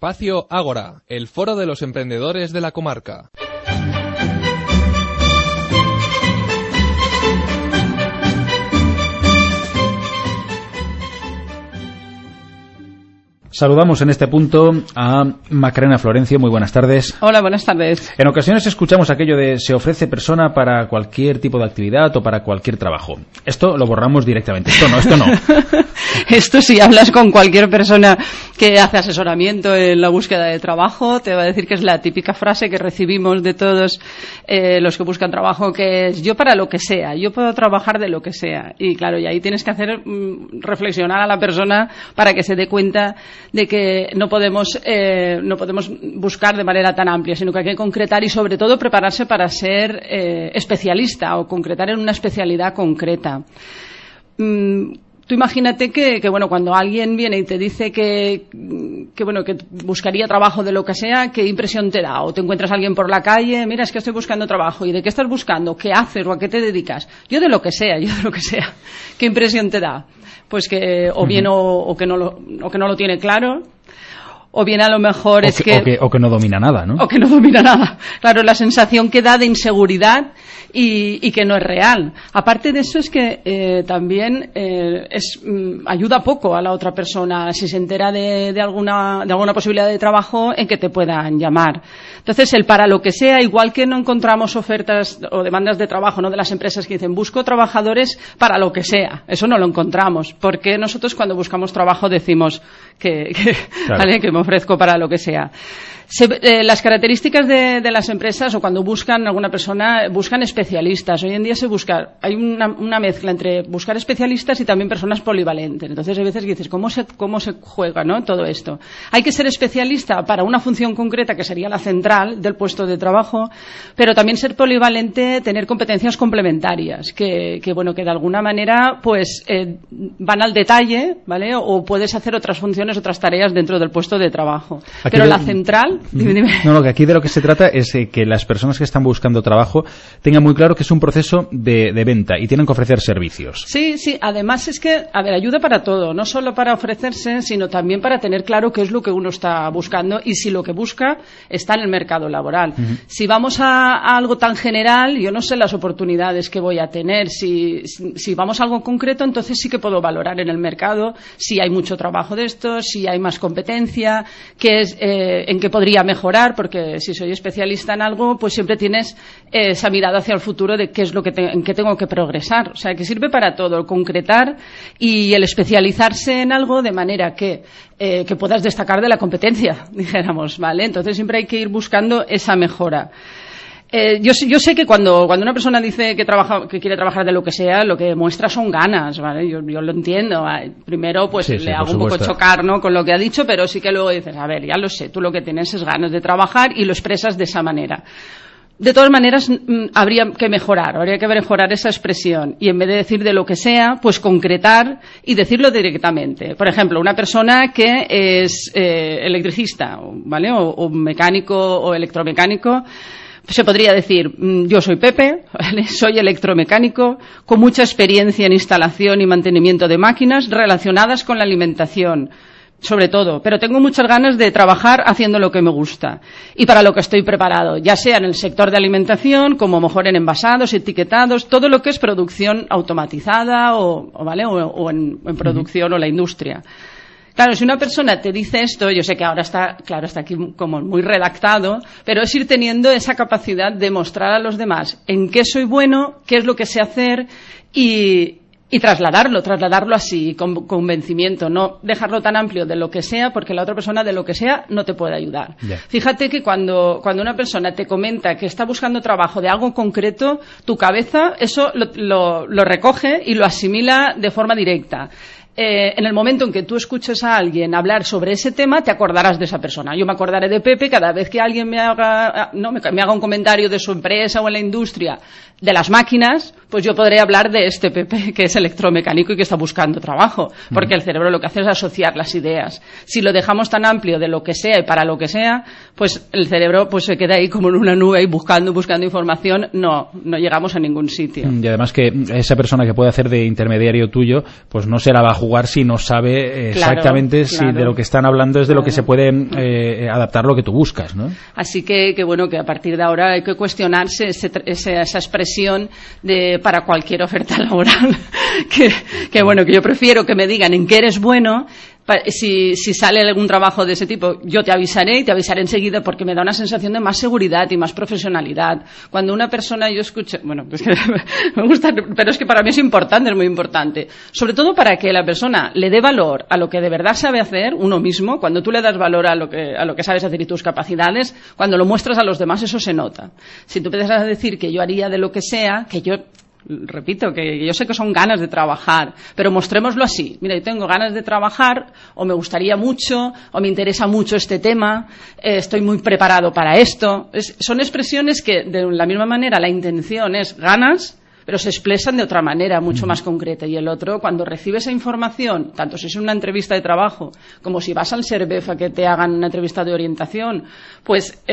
Espacio Ágora, el foro de los emprendedores de la comarca. Saludamos en este punto a Macarena Florencio. Muy buenas tardes. Hola, buenas tardes. En ocasiones escuchamos aquello de se ofrece persona para cualquier tipo de actividad o para cualquier trabajo. Esto lo borramos directamente. Esto no. Esto si hablas con cualquier persona que hace asesoramiento en la búsqueda de trabajo, te va a decir que es la típica frase que recibimos de todos los que buscan trabajo, que es yo para lo que sea, yo puedo trabajar de lo que sea. Y claro, y ahí tienes que hacer reflexionar a la persona para que se dé cuenta de que no podemos buscar de manera tan amplia, sino que hay que concretar y sobre todo prepararse para ser especialista o concretar en una especialidad concreta. Tú imagínate que cuando alguien viene y te dice que buscaría trabajo de lo que sea, ¿qué impresión te da? O te encuentras a alguien por la calle, mira, es que estoy buscando trabajo. ¿Y de qué estás buscando? ¿Qué haces o a qué te dedicas? Yo de lo que sea. ¿Qué impresión te da? Pues que o bien o que no lo tiene claro, o bien a lo mejor o que no domina nada, ¿no? O que no domina nada. Claro, la sensación que da de inseguridad y que no es real. Aparte de eso es que también ayuda poco a la otra persona si se entera de alguna posibilidad de trabajo en que te puedan llamar. Entonces, el para lo que sea, igual que no encontramos ofertas o demandas de trabajo, ¿no?, de las empresas que dicen busco trabajadores para lo que sea. Eso no lo encontramos, porque nosotros cuando buscamos trabajo decimos que ¿vale?, que me ofrezco para lo que sea. Las características de las empresas o cuando buscan alguna persona, buscan especialistas. Hoy en día hay una mezcla entre buscar especialistas y también personas polivalentes. Entonces hay veces que dices, ¿cómo se juega, ¿no?, todo esto? Hay que ser especialista para una función concreta que sería la central del puesto de trabajo, pero también ser polivalente, tener competencias complementarias que de alguna manera van al detalle, ¿vale? O puedes hacer otras funciones, otras tareas dentro del puesto de trabajo. Pero la central... Dime. No, que aquí de lo que se trata es que las personas que están buscando trabajo tengan muy claro que es un proceso de venta y tienen que ofrecer servicios. Sí, además es que, ayuda para todo, no solo para ofrecerse, sino también para tener claro qué es lo que uno está buscando y si lo que busca está en el mercado laboral. Uh-huh. Si vamos a algo tan general, yo no sé las oportunidades que voy a tener. Si vamos a algo concreto, entonces sí que puedo valorar en el mercado si hay mucho trabajo de esto, si hay más competencia, en qué podría mejorar, porque si soy especialista en algo, pues siempre tienes esa mirada hacia el futuro de qué es en qué tengo que progresar. O sea, que sirve para todo, el concretar y el especializarse en algo de manera que puedas destacar de la competencia, dijéramos, ¿vale? Entonces siempre hay que ir buscando esa mejora. Yo sé que cuando una persona dice que quiere trabajar de lo que sea, lo que muestra son ganas, ¿vale? Yo lo entiendo. Primero, le hago un poco chocar, ¿no?, con lo que ha dicho, pero sí que luego dices, a ver, ya lo sé, tú lo que tienes es ganas de trabajar y lo expresas de esa manera. De todas maneras, habría que mejorar esa expresión y en vez de decir de lo que sea, pues concretar y decirlo directamente. Por ejemplo, una persona que es electricista, ¿vale?, o mecánico o electromecánico, se podría decir, yo soy Pepe, ¿vale?, soy electromecánico, con mucha experiencia en instalación y mantenimiento de máquinas relacionadas con la alimentación, sobre todo, pero tengo muchas ganas de trabajar haciendo lo que me gusta y para lo que estoy preparado, ya sea en el sector de alimentación, como mejor en envasados, etiquetados, todo lo que es producción automatizada o en producción o la industria. Claro, si una persona te dice esto, yo sé que ahora está aquí como muy redactado, pero es ir teniendo esa capacidad de mostrar a los demás en qué soy bueno, qué es lo que sé hacer y trasladarlo así, con convencimiento, no dejarlo tan amplio de lo que sea, porque la otra persona de lo que sea no te puede ayudar. Yeah. Fíjate que cuando una persona te comenta que está buscando trabajo de algo concreto, tu cabeza eso lo recoge y lo asimila de forma directa. En el momento en que tú escuches a alguien hablar sobre ese tema, te acordarás de esa persona. Yo me acordaré de Pepe cada vez que alguien me haga un comentario de su empresa o en la industria de las máquinas, pues yo podré hablar de este Pepe que es electromecánico y que está buscando trabajo, porque el cerebro lo que hace es asociar las ideas. Si lo dejamos tan amplio de lo que sea y para lo que sea, pues el cerebro pues se queda ahí como en una nube y buscando información, no llegamos a ningún sitio. Y además que esa persona que puede hacer de intermediario tuyo, pues no se la va a jugar si no sabe exactamente si de lo que están hablando es de lo que se puede adaptar lo que tú buscas, ¿no? Así que bueno, que a partir de ahora hay que cuestionarse esa expresión de para cualquier oferta laboral que bueno, que yo prefiero que me digan en qué eres bueno. Si sale algún trabajo de ese tipo, yo te avisaré y te avisaré enseguida, porque me da una sensación de más seguridad y más profesionalidad. Cuando una persona, yo escucho, bueno, es que me gusta, pero es que para mí es importante, es muy importante. Sobre todo para que la persona le dé valor a lo que de verdad sabe hacer uno mismo. Cuando tú le das valor a lo que sabes hacer y tus capacidades, cuando lo muestras a los demás, eso se nota. Si tú empiezas a decir que yo haría de lo que sea, que yo... Repito, que yo sé que son ganas de trabajar, pero mostrémoslo así. Mira, yo tengo ganas de trabajar, o me gustaría mucho, o me interesa mucho este tema, estoy muy preparado para esto. Son expresiones que, de la misma manera, la intención es ganas, pero se expresan de otra manera, mucho más concreta. Y el otro, cuando recibe esa información, tanto si es una entrevista de trabajo, como si vas al SERVEF a que te hagan una entrevista de orientación, pues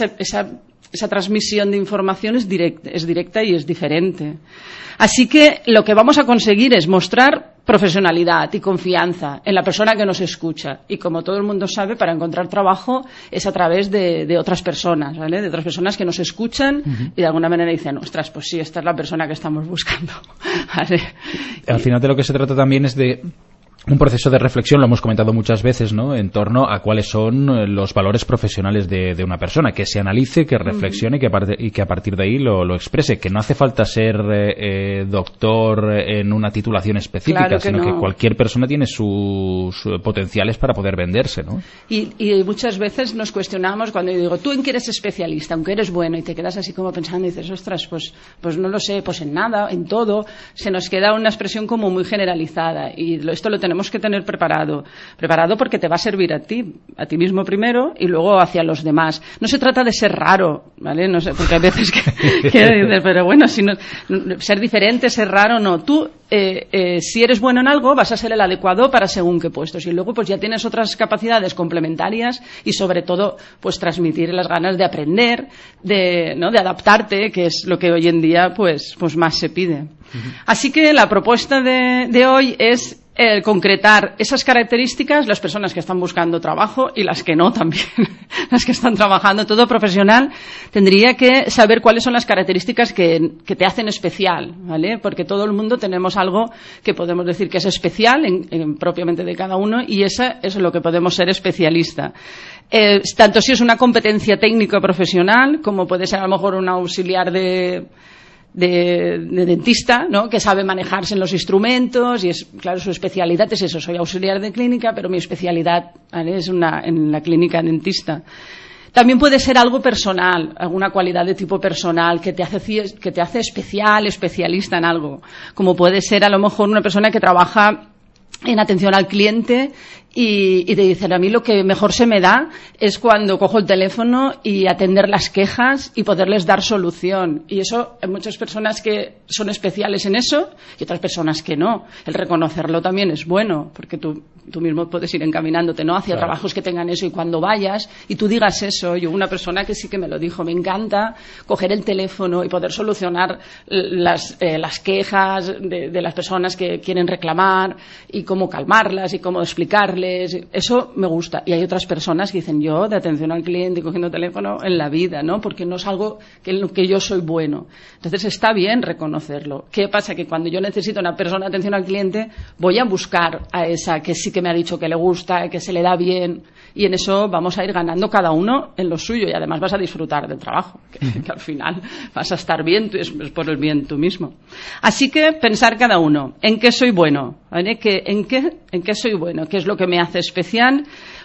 esa transmisión de información es directa y es diferente. Así que lo que vamos a conseguir es mostrar profesionalidad y confianza en la persona que nos escucha. Y como todo el mundo sabe, para encontrar trabajo es a través de otras personas, ¿vale? De otras personas que nos escuchan y de alguna manera dicen, ostras, pues sí, esta es la persona que estamos buscando. ¿Vale? Al final de lo que se trata también es de un proceso de reflexión, lo hemos comentado muchas veces, ¿no?, en torno a cuáles son los valores profesionales de una persona, que se analice, que reflexione y que a partir de ahí lo exprese, que no hace falta ser doctor en una titulación específica, claro, sino que cualquier persona tiene sus potenciales para poder venderse, ¿no? Y muchas veces nos cuestionamos cuando yo digo, ¿tú en qué eres especialista? Aunque eres bueno, y te quedas así como pensando y dices, ostras, pues no lo sé, pues en nada, en todo. Se nos queda una expresión como muy generalizada y esto lo tenemos que tener preparado porque te va a servir a ti mismo primero y luego hacia los demás. No se trata de ser raro, ¿vale? No sé, porque hay veces que dices, pero bueno, si no, ser diferente, ser raro, no. Tú, si eres bueno en algo, vas a ser el adecuado para según qué puestos y luego pues ya tienes otras capacidades complementarias y sobre todo pues transmitir las ganas de aprender, de adaptarte, que es lo que hoy en día pues más se pide. Así que la propuesta de hoy es concretar esas características, las personas que están buscando trabajo y las que no también, las que están trabajando. Todo profesional tendría que saber cuáles son las características que te hacen especial, ¿vale? Porque todo el mundo tenemos algo que podemos decir que es especial propiamente de cada uno y esa es lo que podemos ser especialista. Tanto si es una competencia técnico profesional como puede ser a lo mejor un auxiliar de dentista, ¿no?, que sabe manejarse en los instrumentos y claro, su especialidad es eso. Soy auxiliar de clínica, pero mi especialidad, ¿vale?, es en la clínica dentista. También puede ser algo personal, alguna cualidad de tipo personal que te hace especialista en algo, como puede ser a lo mejor una persona que trabaja en atención al cliente y te dicen, a mí lo que mejor se me da es cuando cojo el teléfono y atender las quejas y poderles dar solución. Y eso, hay muchas personas que son especiales en eso y otras personas que no. El reconocerlo también es bueno, porque tú mismo puedes ir encaminándote, ¿no?, hacia trabajos que tengan eso, y cuando vayas y tú digas eso. Yo, una persona que sí que me lo dijo, me encanta coger el teléfono y poder solucionar las quejas de las personas que quieren reclamar y cómo calmarlas y cómo explicarles. Eso me gusta. Y hay otras personas que dicen, yo de atención al cliente y cogiendo teléfono en la vida, ¿no?, porque no es algo en lo que yo soy bueno. Entonces está bien reconocerlo. ¿Qué pasa? Que cuando yo necesito una persona de atención al cliente, voy a buscar a esa que sí que me ha dicho que le gusta, que se le da bien, y en eso vamos a ir ganando cada uno en lo suyo y además vas a disfrutar del trabajo, que al final vas a estar bien, es por el bien tú mismo. Así que pensar cada uno, ¿en qué soy bueno? ¿Vale? ¿En qué soy bueno? ¿Qué es lo que me hace especial?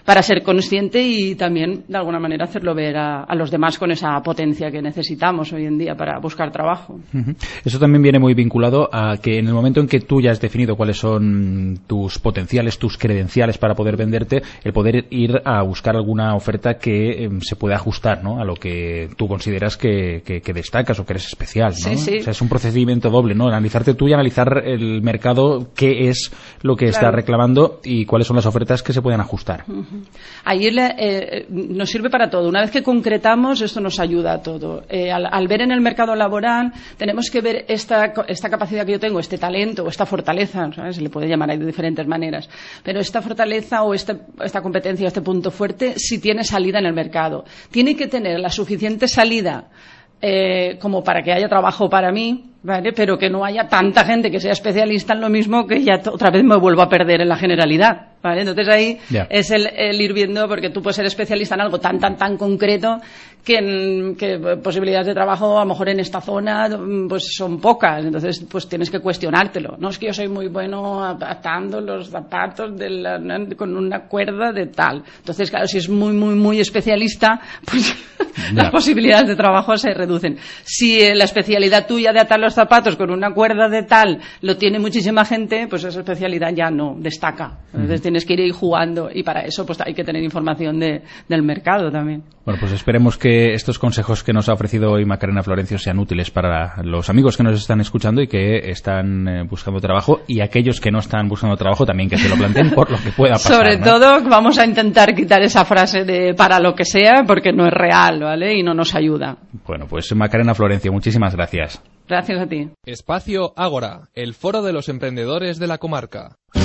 para ser consciente y también, de alguna manera, hacerlo ver a los demás con esa potencia que necesitamos hoy en día para buscar trabajo. Eso también viene muy vinculado a que en el momento en que tú ya has definido cuáles son tus potenciales, tus credenciales para poder venderte, el poder ir a buscar alguna oferta que se pueda ajustar, ¿no?, a lo que tú consideras que destacas o que eres especial, ¿no? Sí, sí. O sea, es un procedimiento doble, ¿no? Analizarte tú y analizar el mercado, qué es lo que está reclamando y cuáles son las ofertas que se pueden ajustar. Ahí nos sirve para todo. Una vez que concretamos, esto nos ayuda a todo. Al ver en el mercado laboral, tenemos que ver esta capacidad que yo tengo, este talento o esta fortaleza, ¿sabes? Se le puede llamar de diferentes maneras, pero esta fortaleza o esta competencia, este punto fuerte, si tiene salida en el mercado. Tiene que tener la suficiente salida como para que haya trabajo para mí, ¿vale? Pero que no haya tanta gente que sea especialista en lo mismo que ya otra vez me vuelvo a perder en la generalidad, ¿vale? Entonces ahí es el ir viendo, porque tú puedes ser especialista en algo tan concreto que posibilidades de trabajo a lo mejor en esta zona pues son pocas, entonces pues tienes que cuestionártelo. No es que yo soy muy bueno atando los zapatos con una cuerda de tal. Entonces, claro, si es muy especialista, pues las posibilidades de trabajo se reducen. Si la especialidad tuya de atar los zapatos con una cuerda de tal lo tiene muchísima gente, pues esa especialidad ya no destaca. Entonces tienes que ir jugando, y para eso pues hay que tener información del mercado también. Bueno, pues esperemos que estos consejos que nos ha ofrecido hoy Macarena Florencio sean útiles para los amigos que nos están escuchando y que están buscando trabajo, y aquellos que no están buscando trabajo también que se lo planteen por lo que pueda pasar. Sobre todo vamos a intentar quitar esa frase de para lo que sea, porque no es real, ¿vale? Y no nos ayuda. Bueno, pues Macarena Florencio, muchísimas gracias. Gracias a ti. Espacio Ágora, el foro de los emprendedores de la comarca.